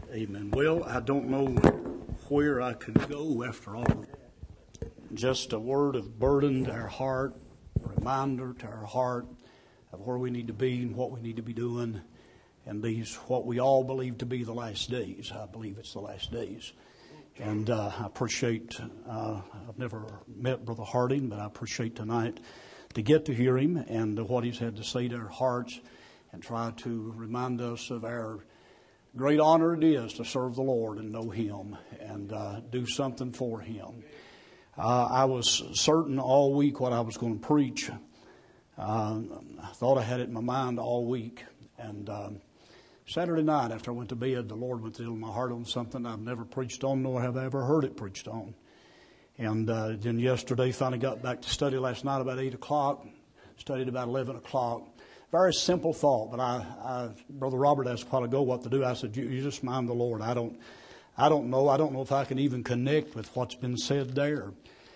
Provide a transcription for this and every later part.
Amen. Well, I don't know where I could go after all. Just a word of burden to our heart, a reminder to our heart of where we need to be and what we need to be doing. And these, what we all believe to be the last days. I believe it's the last days. And I appreciate, I've never met Brother Harding, but I appreciate tonight to get to hear him and what he's had to say to our hearts and try to remind us of our great honor it is to serve the Lord and know Him and do something for Him. I was certain all week what I was going to preach. I thought I had it in my mind all week. And Saturday night after I went to bed, the Lord went to deal in my heart on something I've never preached on, nor have I ever heard it preached on. And then yesterday finally got back to study last night about 8 o'clock, studied about 11 o'clock. Very simple thought, but Brother Robert asked a while ago what to do. I said, you just mind the Lord. I don't know. I don't know if I can even connect with what's been said there.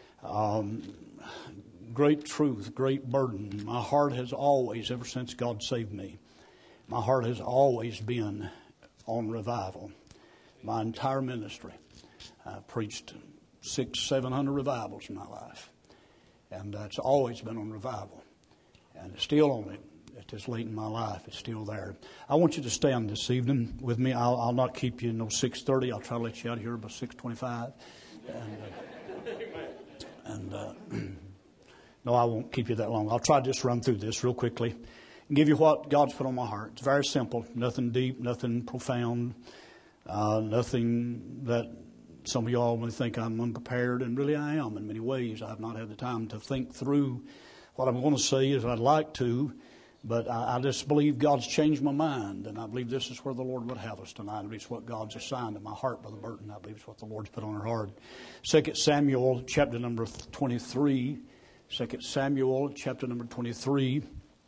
Great truth, great burden. My heart has always, ever since God saved me, my heart has always been on revival. My entire ministry. I preached 600-700 revivals in my life. And it's always been on revival. And it's still on it. At this late in my life, it's still there. I want you to stand this evening with me. I'll not keep you 6:30. I'll try to let you out of here by 6:25. No, I won't keep you that long. I'll try to just run through this real quickly and give you what God's put on my heart. It's very simple. Nothing deep, nothing profound, nothing that some of y'all may think I'm unprepared, and really I am in many ways. I've not had the time to think through what I'm going to say as I'd like to. But I just believe God's changed my mind, and I believe this is where the Lord would have us tonight. I believe it's what God's assigned to my heart by the burden. I believe it's what the Lord's put on our heart. 2 Samuel, chapter number 23. 2 Samuel, chapter number 23.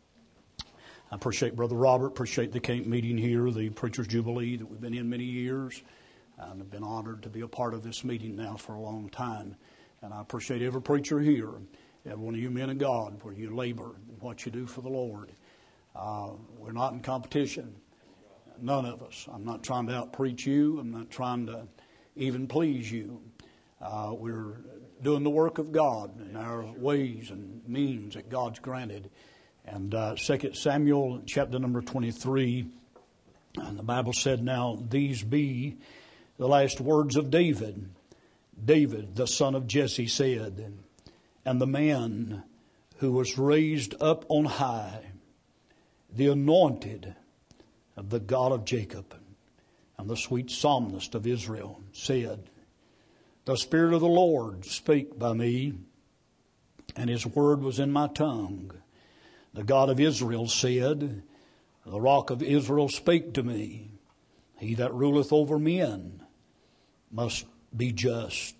I appreciate Brother Robert, appreciate the camp meeting here, the Preacher's Jubilee that we've been in many years. And I've been honored to be a part of this meeting now for a long time. And I appreciate every preacher here, every one of you men of God, where you labor and what you do for the Lord. We're not in competition. None of us. I'm not trying to out-preach you. I'm not trying to even please you. We're doing the work of God in our ways and means that God's granted. And 2 Samuel chapter number 23, and the Bible said, "Now these be the last words of David. David, the son of Jesse, said, and the man who was raised up on high, the anointed of the God of Jacob, and the sweet psalmist of Israel, said, the Spirit of the Lord spake by me, and His word was in my tongue. The God of Israel said, the Rock of Israel spake to me. He that ruleth over men must be just,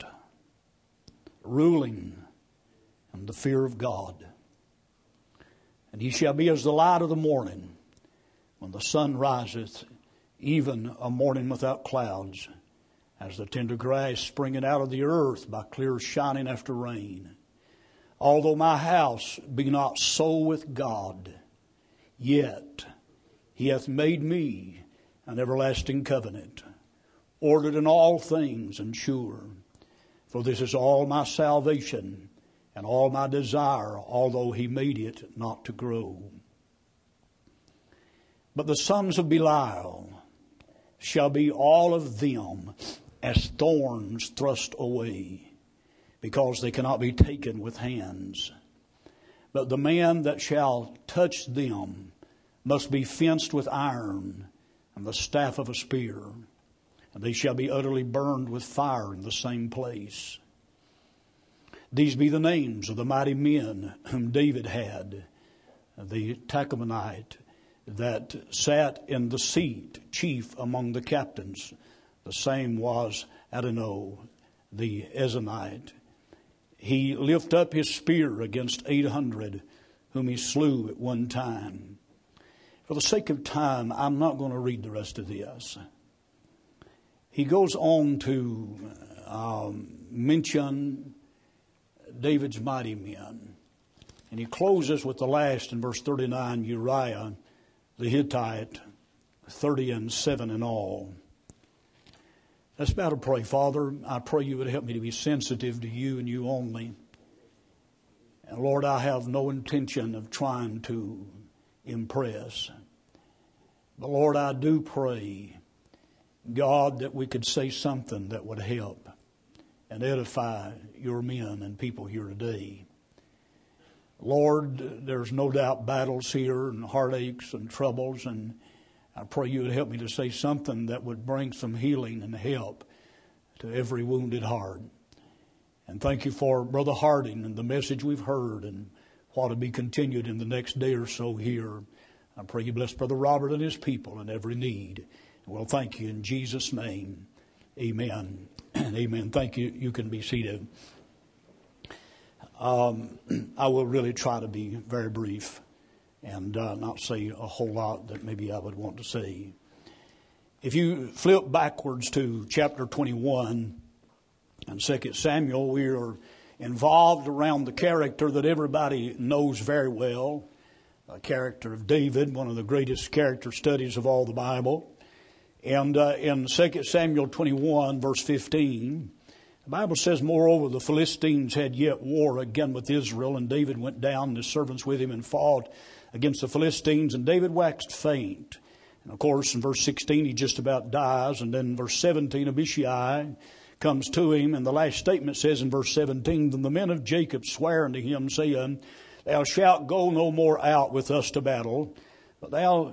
ruling in the fear of God. And he shall be as the light of the morning, when the sun riseth, even a morning without clouds, as the tender grass springing out of the earth by clear shining after rain. Although my house be not so with God, yet He hath made me an everlasting covenant, ordered in all things and sure. For this is all my salvation and all my desire, although He made it not to grow. But the sons of Belial shall be all of them as thorns thrust away, because they cannot be taken with hands. But the man that shall touch them must be fenced with iron and the staff of a spear, and they shall be utterly burned with fire in the same place. These be the names of the mighty men whom David had, the Tachmonite that sat in the seat, chief among the captains. The same was Adonai, the Ezonite. He lift up his spear against 800, whom he slew at one time. For the sake of time, I'm not going to read the rest of this. He goes on to mention David's mighty men. And he closes with the last in verse 39, Uriah the Hittite, 30 and 7 in all. Let's bow to pray. Father, I pray you would help me to be sensitive to you and you only. And Lord, I have no intention of trying to impress. But Lord, I do pray, God, that we could say something that would help and edify your men and people here today. Lord, there's no doubt battles here and heartaches and troubles, and I pray you would help me to say something that would bring some healing and help to every wounded heart. And thank you for Brother Harding and the message we've heard and what will be continued in the next day or so here. I pray you bless Brother Robert and his people in every need. Well, thank you in Jesus' name. Amen and amen. Thank you. You can be seated. I will really try to be very brief and not say a whole lot that maybe I would want to say. If you flip backwards to chapter 21 in 2 Samuel, we are involved around the character that everybody knows very well, the character of David, one of the greatest character studies of all the Bible. And in 2 Samuel 21, verse 15, the Bible says, moreover, the Philistines had yet war again with Israel, and David went down and his servants with him and fought against the Philistines, and David waxed faint. And of course, in verse 16, he just about dies. And then in verse 17, Abishai comes to him, and the last statement says in verse 17, then the men of Jacob sware unto him, saying, thou shalt go no more out with us to battle, but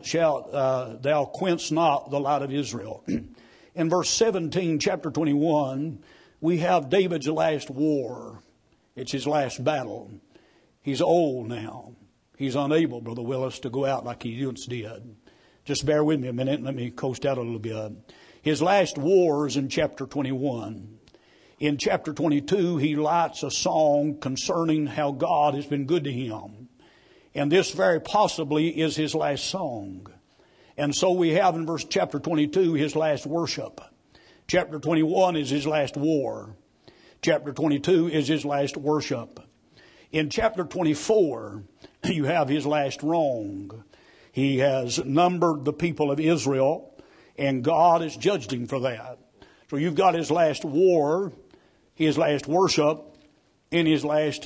thou quench not the light of Israel. In verse 17, chapter 21, we have David's last war. It's his last battle. He's old now. He's unable, Brother Willis, to go out like he once did. Just bear with me a minute and let me coast out a little bit. His last war is in chapter 21. In chapter 22, he lights a song concerning how God has been good to him. And this very possibly is his last song. And so we have in chapter 22 his last worship. Chapter 21 is his last war. Chapter 22 is his last worship. In chapter 24, you have his last wrong. He has numbered the people of Israel, and God has judged him for that. So you've got his last war, his last worship, and his last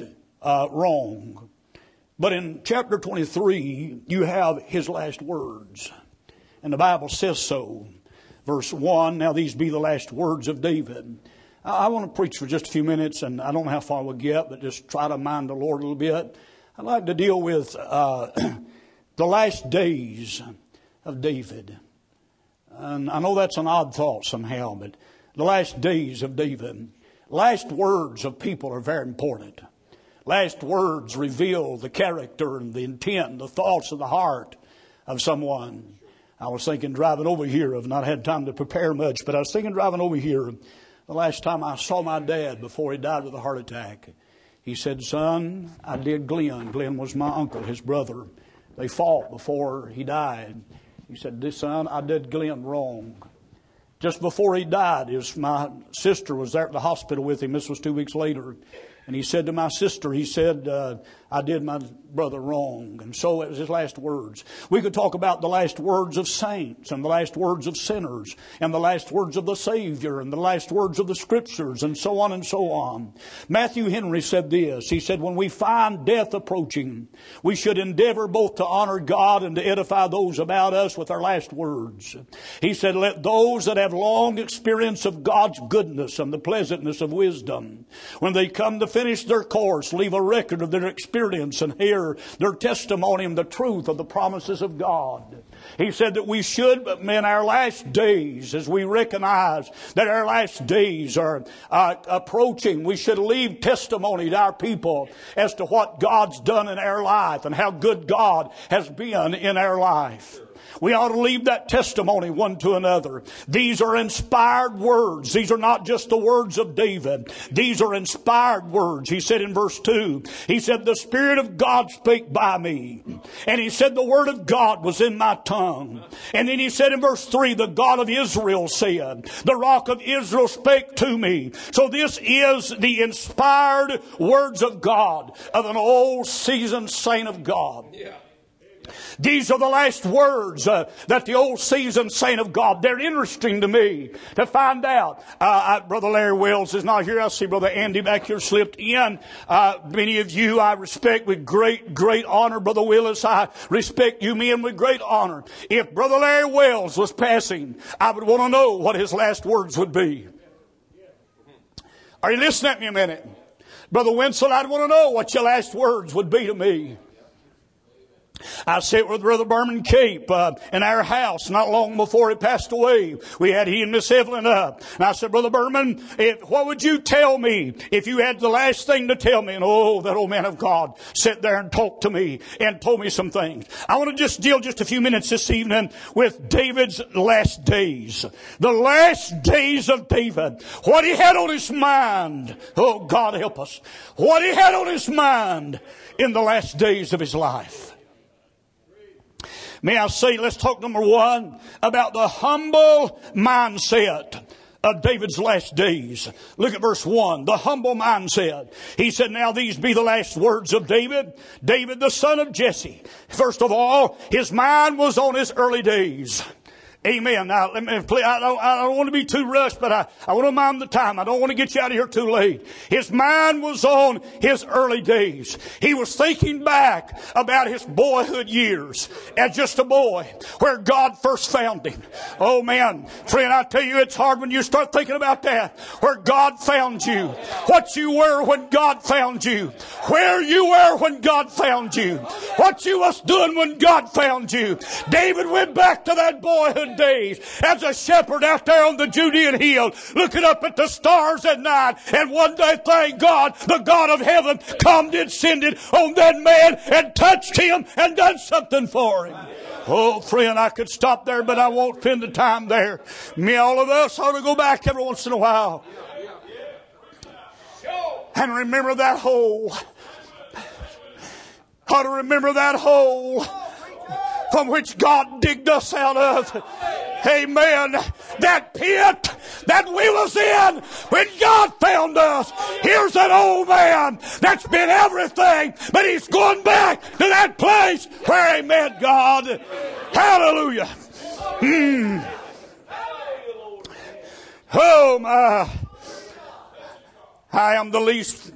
wrong. But in chapter 23, you have his last words. And the Bible says so. Verse 1, now these be the last words of David. I want to preach for just a few minutes, and I don't know how far we'll get, but just try to mind the Lord a little bit. I'd like to deal with the last days of David. And I know that's an odd thought somehow, but the last days of David. Last words of people are very important. Last words reveal the character and the intent and the thoughts of the heart of someone. I was thinking driving over here, I've not had time to prepare much, but I was thinking driving over here, the last time I saw my dad before he died with a heart attack. He said, son, I did Glenn. Glenn was my uncle, his brother. They fought before he died. He said, son, I did Glenn wrong. Just before he died, my sister was there at the hospital with him. This was 2 weeks later. And he said to my sister, he said, I did my brother wrong. And so it was his last words. We could talk about the last words of saints and the last words of sinners and the last words of the Savior and the last words of the Scriptures and so on and so on. Matthew Henry said this. He said, when we find death approaching, we should endeavor both to honor God and to edify those about us with our last words. He said, let those that have long experience of God's goodness and the pleasantness of wisdom, when they come to finish their course, leave a record of their experience and hear their testimony and the truth of the promises of God. He said that we should, in our last days, as we recognize that our last days are approaching, we should leave testimony to our people as to what God's done in our life and how good God has been in our life. We ought to leave that testimony one to another. These are inspired words. These are not just the words of David. These are inspired words. He said in verse 2, he said, the Spirit of God spake by me. And he said, the Word of God was in my tongue. And then he said in verse 3, the God of Israel said, the Rock of Israel spake to me. So this is the inspired words of God, of an old seasoned saint of God. Yeah. These are the last words that the old seasoned saint of God, they're interesting to me to find out. Brother Larry Wells is not here. I see Brother Andy back here slipped in. Many of you I respect with great, great honor. Brother Willis, I respect you men with great honor. If Brother Larry Wells was passing, I would want to know what his last words would be. Are you listening at me a minute? Brother Winsel, I'd want to know what your last words would be to me. I sat with Brother Berman Cape in our house not long before he passed away. We had he and Miss Evelyn up. And I said, Brother Berman, what would you tell me if you had the last thing to tell me? And oh, that old man of God sat there and talked to me and told me some things. I want to just deal just a few minutes this evening with David's last days. The last days of David. What he had on his mind. Oh, God help us. What he had on his mind in the last days of his life. May I say, let's talk number one about the humble mindset of David's last days. Look at verse 1, the humble mindset. He said, now these be the last words of David, David the son of Jesse. First of all, his mind was on his early days. Amen. Now, let me play. I don't want to be too rushed, but I want to mind the time. I don't want to get you out of here too late. His mind was on his early days. He was thinking back about his boyhood years as just a boy, where God first found him. Oh man, friend, I tell you, it's hard when you start thinking about that. Where God found you, what you were when God found you, where you were when God found you, what you was doing when God found you. David went back to that boyhood days as a shepherd out there on the Judean hill, looking up at the stars at night. And one day, thank God, the God of heaven come descended on that man and touched him and done something for him. Oh, friend, I could stop there, but I won't spend the time there. All of us ought to go back every once in a while and remember that hole. Ought to remember that hole from which God digged us out of. Amen. That pit that we was in when God found us. Here's an old man that's been everything, but he's going back to that place where he met God. Hallelujah. Oh my. I am the least,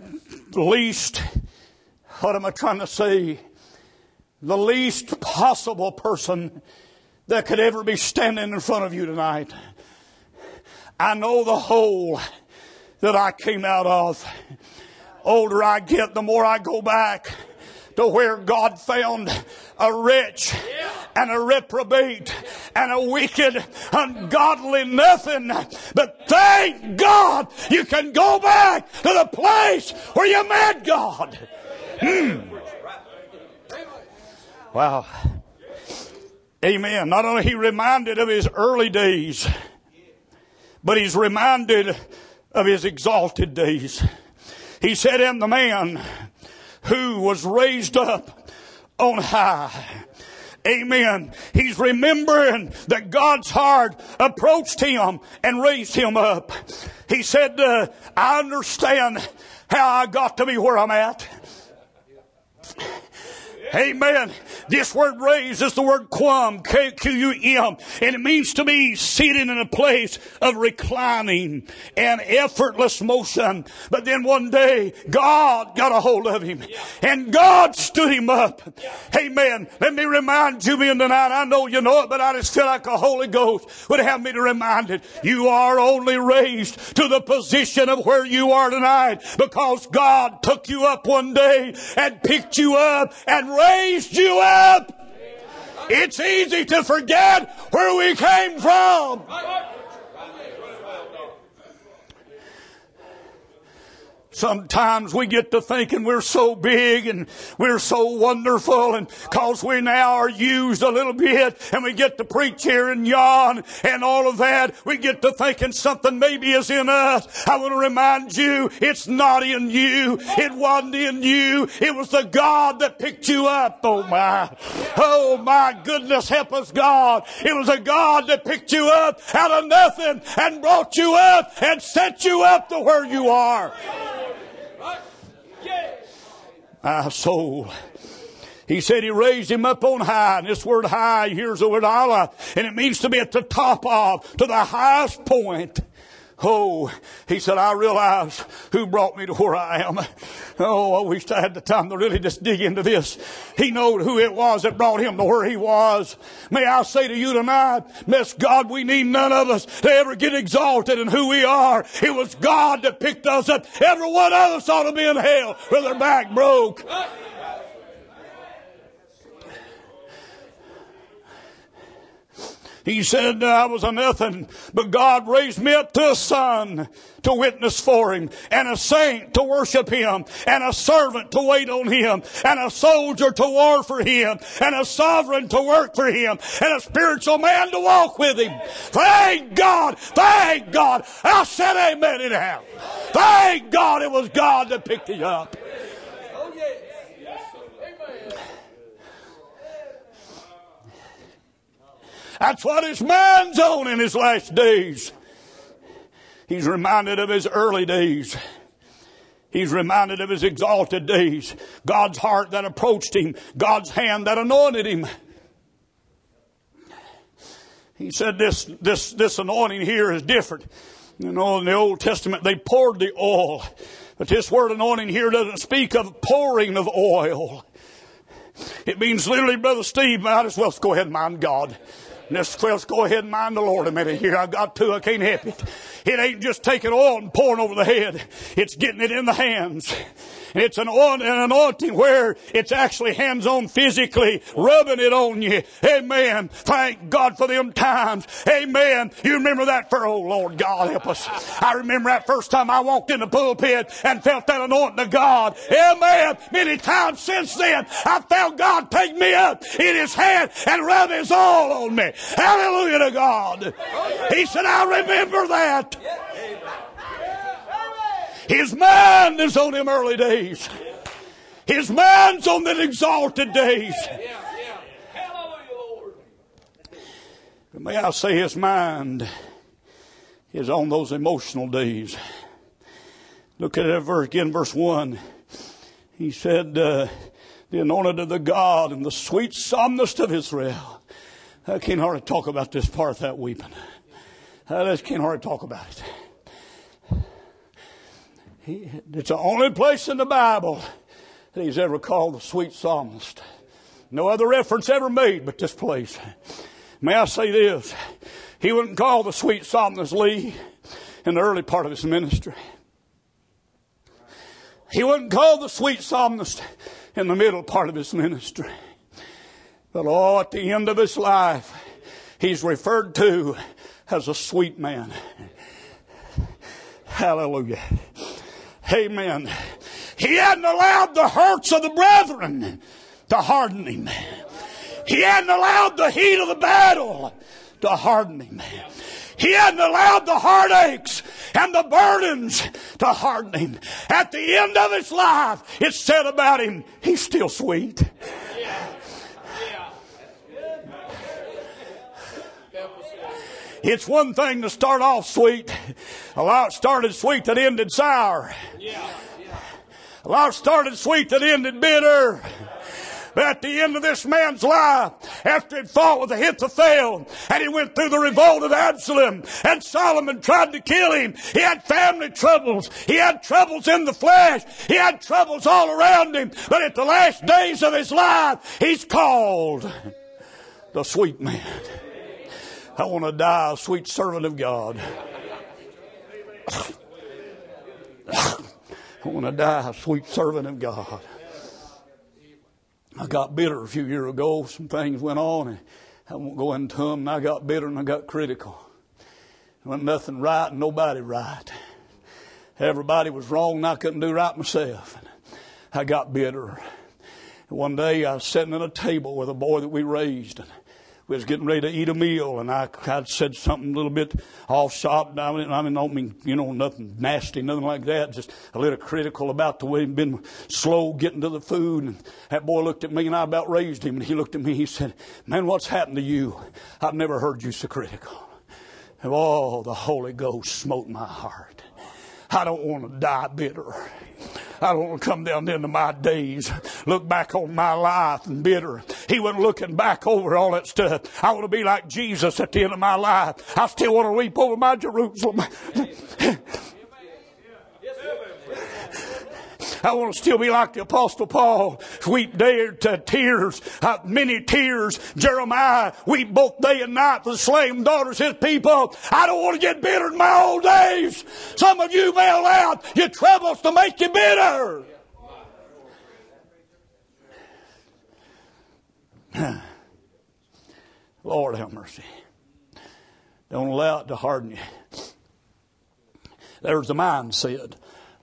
what am I trying to say? The least possible person that could ever be standing in front of you tonight. I know the hole that I came out of. Older I get, the more I go back to where God found a wretch and a reprobate and a wicked, ungodly nothing. But thank God you can go back to the place where you met God. Wow. Amen. Not only he reminded of his early days, but he's reminded of his exalted days. He said, and the man who was raised up on high. Amen. He's remembering that God's heart approached him and raised him up. He said, I understand how I got to be where I'm at. Amen. This word raised is the word quum, K-Q-U-M, and it means to be seated in a place of reclining and effortless motion. But then one day, God got a hold of him, and God stood him up. Amen. Let me remind you men tonight, I know you know it, but I just feel like the Holy Ghost would have me to remind it. You are only raised to the position of where you are tonight because God took you up one day and picked you up and raised you up. It's easy to forget where we came from. Sometimes we get to thinking we're so big and we're so wonderful, and cause we now are used a little bit and we get to preach here and yon and all of that, we get to thinking something maybe is in us. I want to remind you, it's not in you. It wasn't in you. It was the God that picked you up. Oh my goodness, help us God. It was a God that picked you up out of nothing and brought you up and set you up to where you are. My soul He said He raised him up on high. And this word high, here's the word Allah. And it means to be at the top of, to the highest point. Oh, he said, I realize who brought me to where I am. Oh, I wish I had the time to really just dig into this. He knew who it was that brought him to where he was. May I say to you tonight, bless God, we need none of us to ever get exalted in who we are. It was God that picked us up. Every one of us ought to be in hell with their back broke. He said, I was a nothing, but God raised me up to a son to witness for Him, and a saint to worship Him, and a servant to wait on Him, and a soldier to war for Him, and a sovereign to work for Him, and a spiritual man to walk with Him. Thank God! Thank God! I said amen anyhow. Thank God it was God that picked you up. That's what his mind's on in his last days. He's reminded of his early days. He's reminded of his exalted days. God's heart that approached him. God's hand that anointed him. He said this anointing here is different. You know, in the Old Testament they poured the oil. But this word anointing here doesn't speak of pouring of oil. It means literally, Brother Steve, might as well go ahead and mind God. Let's go ahead and mind the Lord a minute here. I got to. I can't help it. It ain't just taking oil and pouring over the head. It's getting it in the hands. And it's an anointing where it's actually hands-on physically rubbing it on you. Amen. Thank God for them times. Amen. You remember that for, oh Lord God help us. I remember that first time I walked in the pulpit and felt that anointing of God. Amen. Many times since then I felt God take me up in His hand and rub His oil on me. Hallelujah to God. He said, I remember that. His mind is on them early days. His mind's on them exalted days. But may I say his mind is on those emotional days. Look at that verse again, verse 1. He said, the anointed of the God and the sweet psalmist of Israel. I can't hardly talk about this part without weeping. I just can't hardly talk about it. It's the only place in the Bible that he's ever called the sweet psalmist. No other reference ever made but this place. May I say this? He wouldn't call the sweet psalmist Lee in the early part of his ministry. He wouldn't call the sweet psalmist in the middle part of his ministry. But at the end of his life, he's referred to as a sweet man. Hallelujah. Amen. He hadn't allowed the hurts of the brethren to harden him. He hadn't allowed the heat of the battle to harden him. He hadn't allowed the heartaches and the burdens to harden him. At the end of his life, it's said about him, he's still sweet. It's one thing to start off sweet. A lot started sweet that ended sour. A lot started sweet that ended bitter. But at the end of this man's life, after he'd fought with Ahithophel, and he went through the revolt of Absalom, and Solomon tried to kill him, he had family troubles. He had troubles in the flesh. He had troubles all around him. But at the last days of his life, he's called the sweet man. I want to die a sweet servant of God. I want to die a sweet servant of God. I got bitter a few years ago. Some things went on, and I won't go into them. And I got bitter and I got critical. There wasn't nothing right and nobody right. Everybody was wrong and I couldn't do right myself. And I got bitter. And one day I was sitting at a table with a boy that we raised, and we was getting ready to eat a meal, and I said something a little bit off shop. I don't mean, nothing nasty, nothing like that. Just a little critical about the way he'd been slow getting to the food. And that boy looked at me, and I about raised him. And he looked at me, he said, "Man, what's happened to you? I've never heard you so critical." And the Holy Ghost smote my heart. I don't want to die bitter. I don't want to come down into my days, look back on my life and bitter. He wasn't looking back over all that stuff. I want to be like Jesus at the end of my life. I still want to weep over my Jerusalem. I want to still be like the Apostle Paul. Weep tears, many tears. Jeremiah weep both day and night for the slain daughters, his people. I don't want to get bitter in my old days. Some of you may allow your troubles to make you bitter. Lord have mercy. Don't allow it to harden you. There's the mindset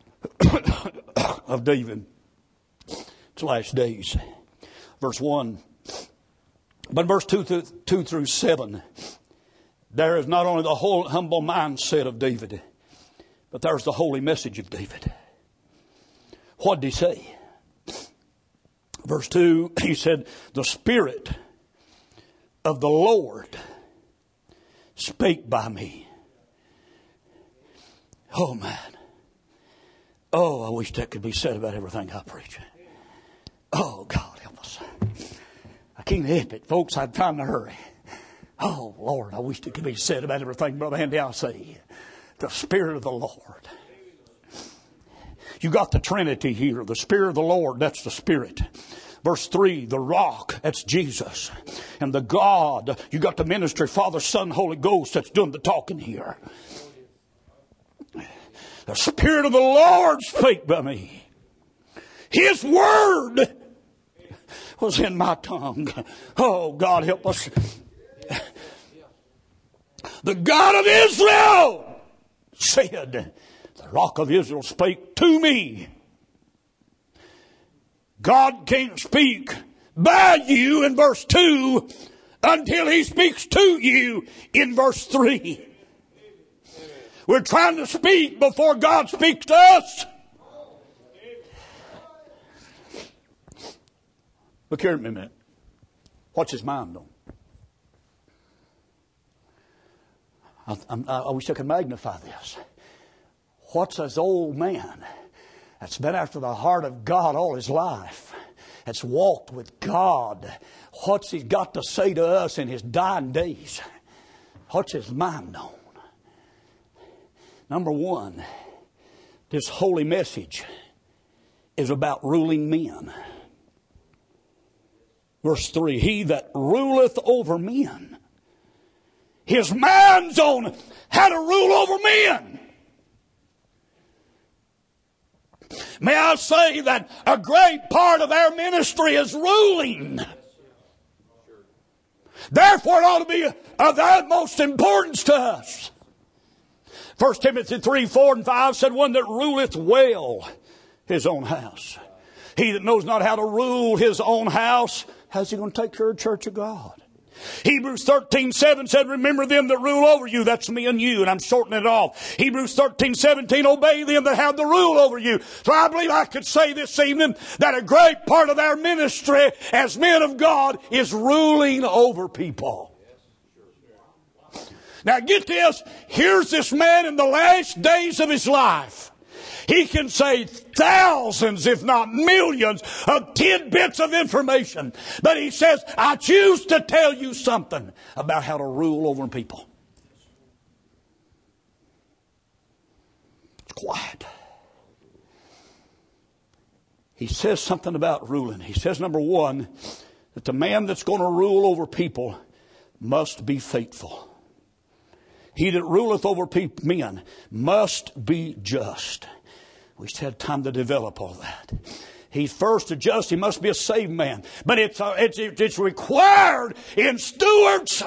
of David. It's last days. Verse 1. But verse 2 through 7, there is not only the whole humble mindset of David, but there's the holy message of David. What did he say? Verse 2, he said, the Spirit of the Lord spake by me. Oh, man. Oh, I wish that could be said about everything I preach. Oh, God help us. I can't help it, folks. I'm trying to hurry. Oh, Lord, I wish it could be said about everything, Brother Andy, I say. The Spirit of the Lord. You got the Trinity here. The Spirit of the Lord, that's the Spirit. Verse 3, the rock, that's Jesus. And the God, you got the ministry, Father, Son, Holy Ghost, that's doing the talking here. The Spirit of the Lord spake by me. His word was in my tongue. Oh, God help us. The God of Israel said, the rock of Israel spake to me. God can't speak by you in verse 2 until He speaks to you in verse 3. We're trying to speak before God speaks to us. Look here at me a minute. What's his mind on? I wish I could magnify this. What's this old man that's been after the heart of God all his life, that's walked with God, what's he got to say to us in his dying days? What's his mind on? Number one, this holy message is about ruling men. Verse 3, he that ruleth over men. His mind's on how to rule over men. May I say that a great part of our ministry is ruling. Therefore, it ought to be of the utmost importance to us. 1 Timothy 3, 4 and 5 said, one that ruleth well his own house. He that knows not how to rule his own house, how's he going to take care of the church of God? Hebrews 13:7 said, remember them that rule over you. That's me and you, and I'm shortening it off. Hebrews 13:17, obey them that have the rule over you. So I believe I could say this evening that a great part of our ministry as men of God is ruling over people. Now get this, here's this man in the last days of his life. He can say thousands, if not millions, of tidbits of information. But he says, I choose to tell you something about how to rule over people. It's quiet. He says something about ruling. He says, number one, that the man that's going to rule over people must be faithful. He that ruleth over men must be just. We just had time to develop all that. He's first a just. He must be a saved man. But it's required in stewards.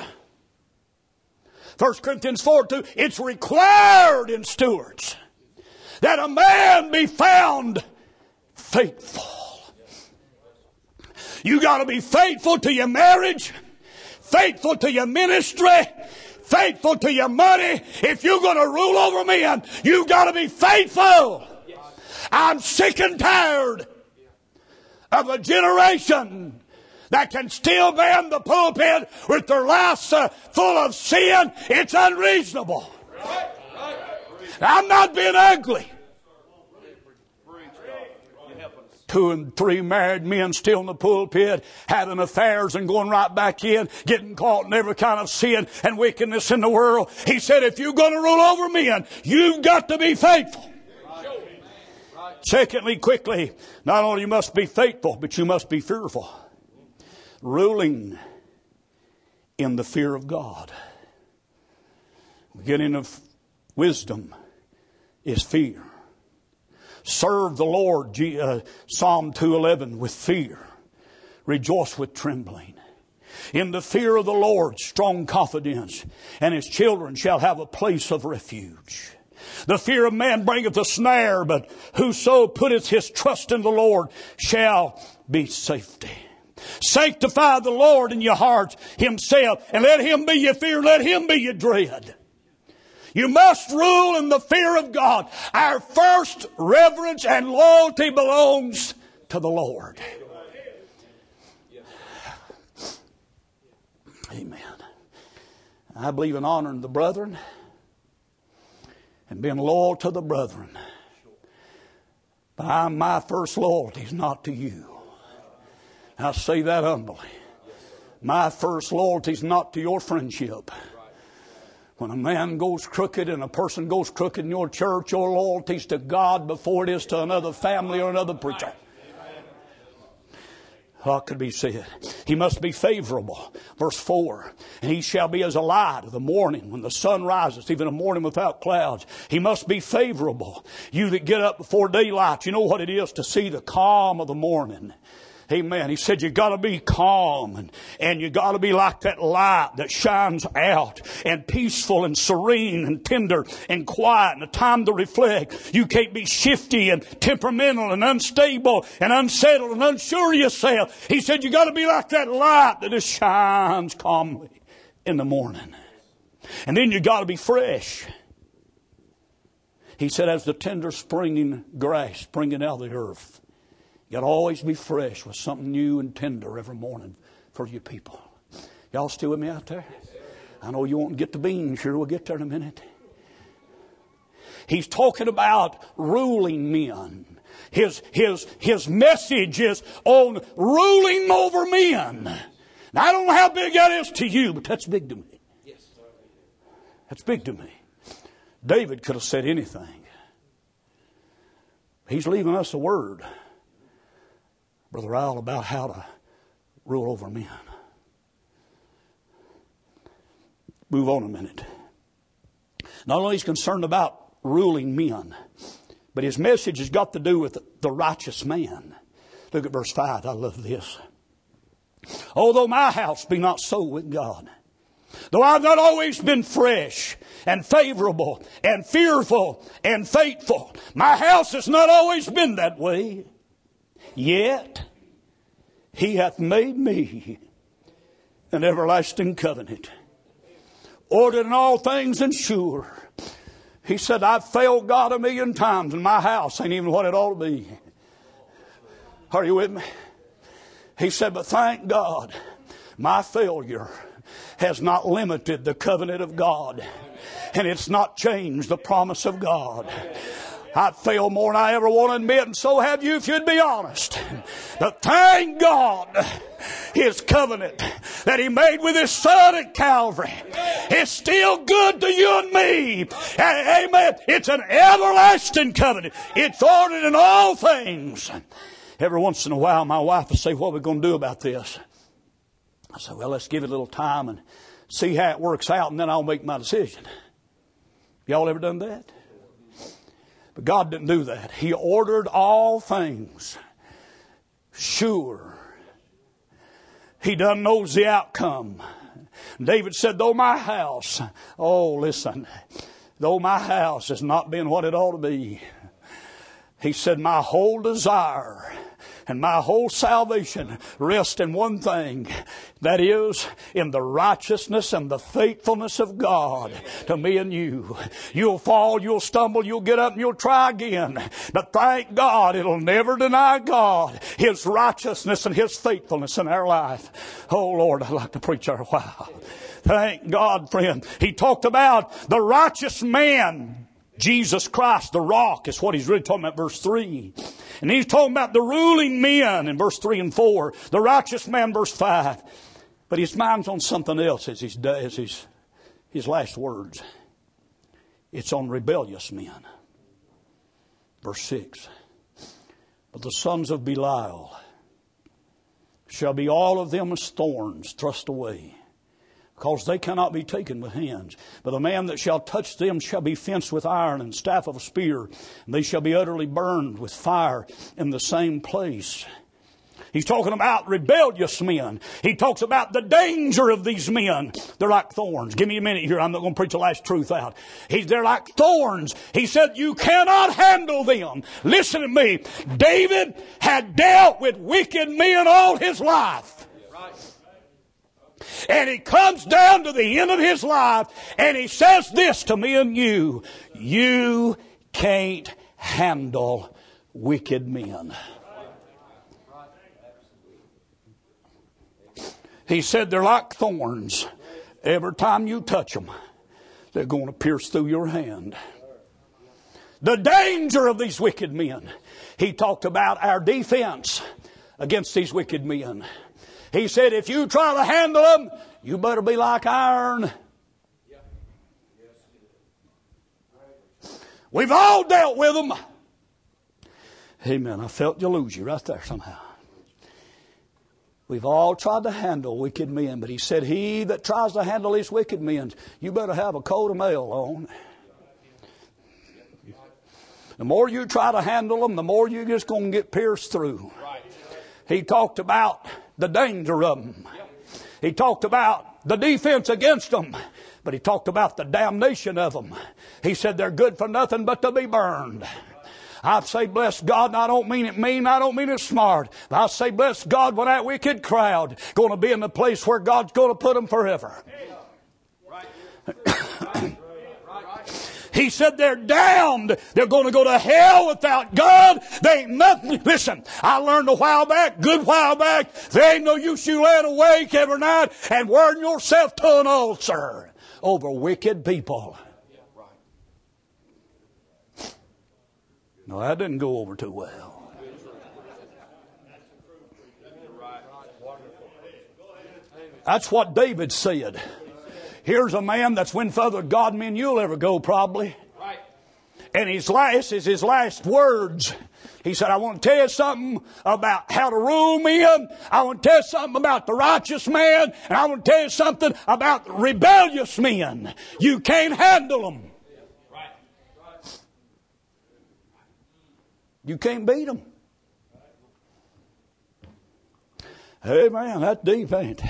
1 Corinthians 4:2. It's required in stewards that a man be found faithful. You got to be faithful to your marriage, faithful to your ministry, faithful to your money. If you're going to rule over men, you got to be faithful. I'm sick and tired of a generation that can still man the pulpit with their lives full of sin. It's unreasonable. I'm not being ugly. 2 and 3 married men still in the pulpit, having affairs and going right back in, getting caught in every kind of sin and wickedness in the world. He said, if you're going to rule over men, you've got to be faithful. Secondly, quickly, not only you must be faithful, but you must be fearful. Ruling in the fear of God. Beginning of wisdom is fear. Serve the Lord, Psalm 2:11, with fear. Rejoice with trembling. In the fear of the Lord, strong confidence, and his children shall have a place of refuge. The fear of man bringeth a snare, but whoso putteth his trust in the Lord shall be safety. Sanctify the Lord in your hearts himself, and let him be your fear, let him be your dread. You must rule in the fear of God. Our first reverence and loyalty belongs to the Lord. Amen. I believe in honoring the brethren and being loyal to the brethren. But my first loyalty is not to you. I say that humbly. My first loyalty is not to your friendship. When a man goes crooked and a person goes crooked in your church, your loyalty is to God before it is to another family or another preacher. What could be said? He must be favorable. Verse 4, and he shall be as a light of the morning when the sun rises, even a morning without clouds. He must be favorable. You that get up before daylight, you know what it is to see the calm of the morning. Amen. He said you got to be calm and you got to be like that light that shines out and peaceful and serene and tender and quiet and a time to reflect. You can't be shifty and temperamental and unstable and unsettled and unsure of yourself. He said you got to be like that light that just shines calmly in the morning. And then you got to be fresh. He said as the tender springing grass springing out of the earth. You got to always be fresh with something new and tender every morning for you people. Y'all still with me out there? I know you won't get the beans. Sure, we'll get there in a minute. He's talking about ruling men. His message is on ruling over men. Now, I don't know how big that is to you, but that's big to me. That's big to me. David could have said anything. He's leaving us a word, Brother Al, about how to rule over men. Move on a minute. Not only is he concerned about ruling men, but his message has got to do with the righteous man. Look at verse 5. I love this. Although my house be not so with God, though I've not always been fresh and favorable and fearful and faithful, my house has not always been that way. Yet he hath made me an everlasting covenant, ordered in all things and sure. He said, I've failed God 1,000,000 times and my house ain't even what it ought to be. Are you with me? He said, but thank God, my failure has not limited the covenant of God, and it's not changed the promise of God. I've failed more than I ever want to admit, and so have you if you'd be honest. But thank God, His covenant that He made with His Son at Calvary is still good to you and me. Amen. It's an everlasting covenant. It's ordered in all things. Every once in a while, my wife will say, what are we going to do about this? I said, well, let's give it a little time and see how it works out, and then I'll make my decision. Y'all ever done that? But God didn't do that. He ordered all things sure. He done knows the outcome. David said, though my house, though my house has not been what it ought to be, he said, my whole desire and my whole salvation rests in one thing. That is, in the righteousness and the faithfulness of God to me and you. You'll fall, you'll stumble, you'll get up and you'll try again. But thank God, it'll never deny God His righteousness and His faithfulness in our life. Oh Lord, I'd like to preach there a while. Thank God, friend. He talked about the righteous man Jesus Christ, the rock, is what he's really talking about, verse 3. And he's talking about the ruling men in verse 3 and 4. The righteous man, verse 5. But his mind's on something else as his last words. It's on rebellious men. Verse 6. But the sons of Belial shall be all of them as thorns thrust away, because they cannot be taken with hands. But the man that shall touch them shall be fenced with iron and staff of a spear, and they shall be utterly burned with fire in the same place. He's talking about rebellious men. He talks about the danger of these men. They're like thorns. Give me a minute here. I'm not going to preach the last truth out. They're like thorns. He said you cannot handle them. Listen to me. David had dealt with wicked men all his life. And he comes down to the end of his life and he says this to me and you. You can't handle wicked men. He said they're like thorns. Every time you touch them, they're going to pierce through your hand. The danger of these wicked men. He talked about our defense against these wicked men. He said if you try to handle them, you better be like iron. We've all dealt with them. Amen. I felt you lose you right there somehow. We've all tried to handle wicked men, but he said, he that tries to handle these wicked men, you better have a coat of mail on. The more you try to handle them, the more you're just going to get pierced through. He talked about the danger of them. He talked about the defense against them, but he talked about the damnation of them. He said they're good for nothing but to be burned. I say bless God, and I don't mean it mean, I don't mean it smart. But I say bless God when that wicked crowd going to be in the place where God's going to put them forever. He said they're damned. They're going to go to hell without God. They ain't nothing. Listen, I learned a good while back, there ain't no use you laying awake every night and wearing yourself to an ulcer over wicked people. No, that didn't go over too well. That's what David said. Here's a man that's went further God than you'll ever go probably. And his last words. He said, I want to tell you something about how to rule men. I want to tell you something about the righteous man. And I want to tell you something about rebellious men. You can't handle them. You can't beat them. Hey man, that's deep, ain't it?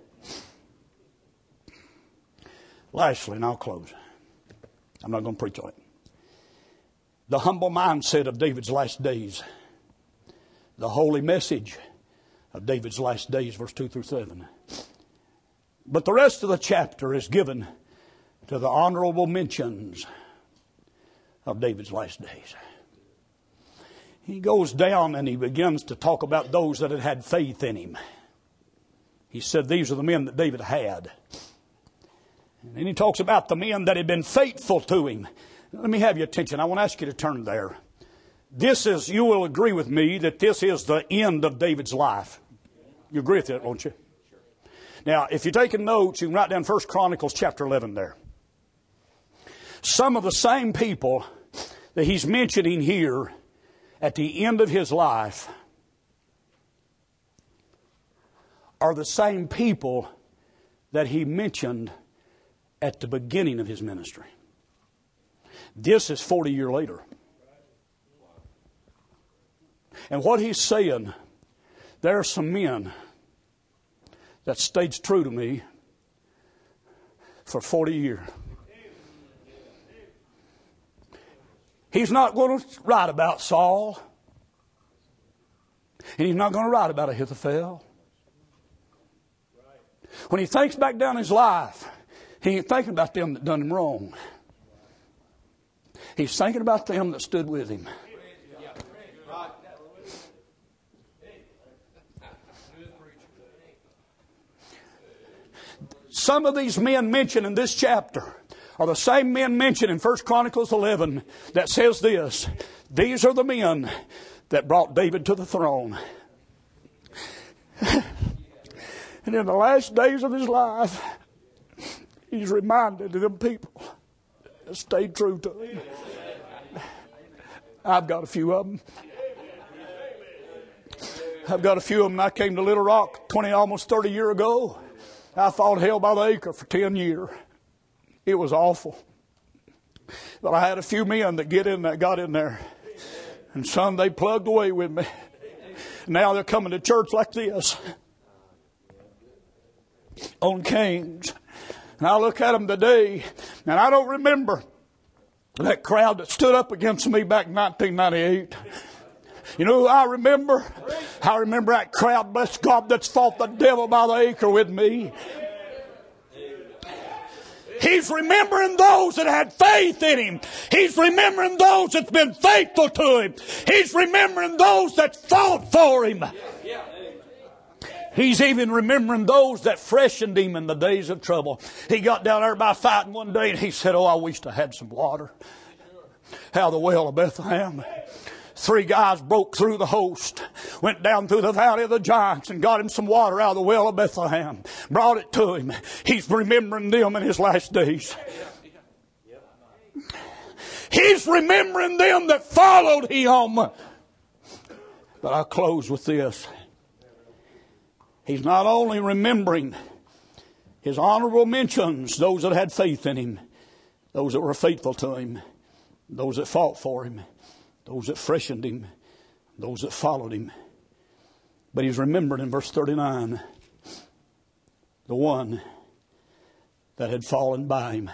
Lastly, and I'll close. I'm not going to preach on it. The humble mindset of David's last days. The holy message of David's last days, verse 2 through 7. But the rest of the chapter is given to the honorable mentions of David's last days. He goes down and he begins to talk about those that had had faith in him. He said these are the men that David had. And then he talks about the men that had been faithful to him. Let me have your attention. I want to ask you to turn there. You will agree with me that this is the end of David's life. You agree with that, won't you? Now, if you're taking notes, you can write down 1 Chronicles chapter 11 there. Some of the same people that he's mentioning here at the end of his life are the same people that he mentioned at the beginning of his ministry. This is 40 years later. And what he's saying, there are some men that stayed true to me for 40 years. He's not going to write about Saul. And he's not going to write about Ahithophel. When he thinks back down his life, he ain't thinking about them that done him wrong. He's thinking about them that stood with him. Some of these men mentioned in this chapter are the same men mentioned in 1 Chronicles 11 that says this: these are the men that brought David to the throne. And in the last days of his life, he's reminded of them people that stayed true to him. I've got a few of them. I've got a few of them. I came to Little Rock almost 30 years ago. I fought hell by the acre for 10 years. It was awful. But I had a few men that got in there. And son, they plugged away with me. Now they're coming to church like this on canes. And I look at them today, and I don't remember that crowd that stood up against me back in 1998. You know who I remember? I remember that crowd, bless God, that's fought the devil by the acre with me. He's remembering those that had faith in him. He's remembering those that's been faithful to him. He's remembering those that fought for him. He's even remembering those that freshened him in the days of trouble. He got down there by fighting one day and he said, oh, I wished I had some water out of the well of Bethlehem. 3 guys broke through the host, went down through the valley of the giants and got him some water out of the well of Bethlehem. Brought it to him. He's remembering them in his last days. He's remembering them that followed him. But I'll close with this. He's not only remembering his honorable mentions, those that had faith in him, those that were faithful to him, those that fought for him, those that freshened him, those that followed him. But he's remembered in verse 39, the one that had fallen by him.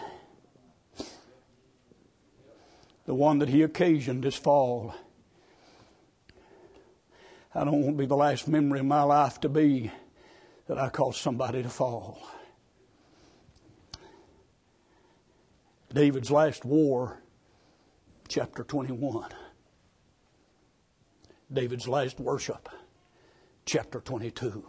The one that he occasioned his fall. I don't want to be the last memory of my life to be that I caused somebody to fall. David's last war, chapter 21. David's last worship, chapter 22.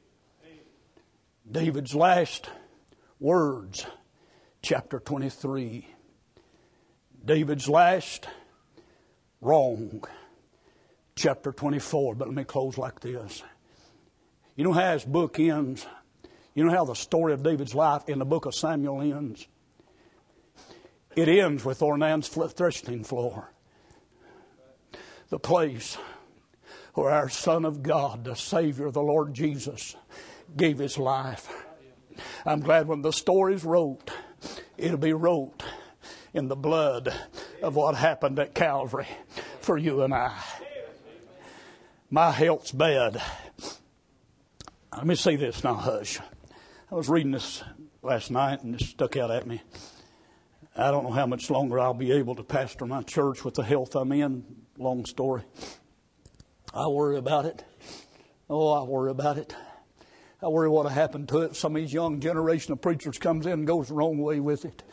David's last words, chapter 23. David's last wrong, chapter 24. But let me close like this. You know how his book ends? You know how the story of David's life in the book of Samuel ends? It ends with Ornan's threshing floor. The place where our Son of God, the Savior, the Lord Jesus, gave his life. I'm glad when the story's wrote, it'll be wrote in the blood of what happened at Calvary for you and I. My health's bad. Let me say this now, hush. I was reading this last night and it stuck out at me. I don't know how much longer I'll be able to pastor my church with the health I'm in. Long story. I worry about it. Oh, I worry about it. I worry what'll happen to it. Some of these young generation of preachers comes in and goes the wrong way with it.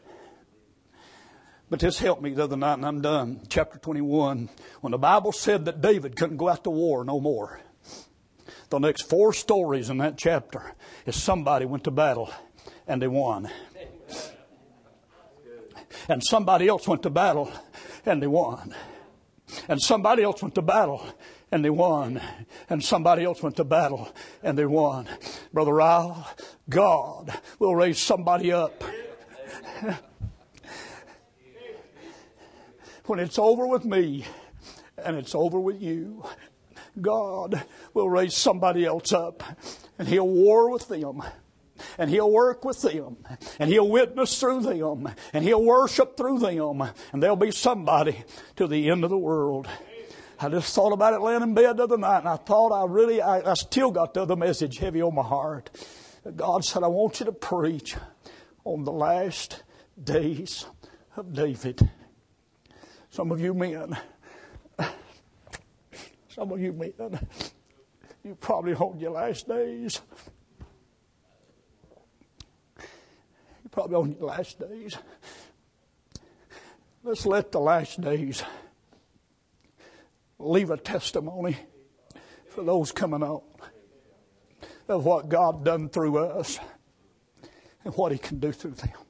But this helped me the other night and I'm done. Chapter 21. When the Bible said that David couldn't go out to war no more. The next 4 stories in that chapter is somebody went to battle and they won. And somebody else went to battle and they won. And somebody else went to battle and they won. And somebody else went to battle and they won. Brother Ryle, God will raise somebody up. When it's over with me and it's over with you, God will raise somebody else up and he'll war with them. And he'll work with them. And he'll witness through them. And he'll worship through them. And there'll be somebody to the end of the world. I just thought about it laying in bed the other night. And I thought I still got the other message heavy on my heart. God said, I want you to preach on the last days of David. Some of you men, you're probably on your last days. Probably on your last days. Let's let the last days leave a testimony for those coming on of what God done through us and what he can do through them.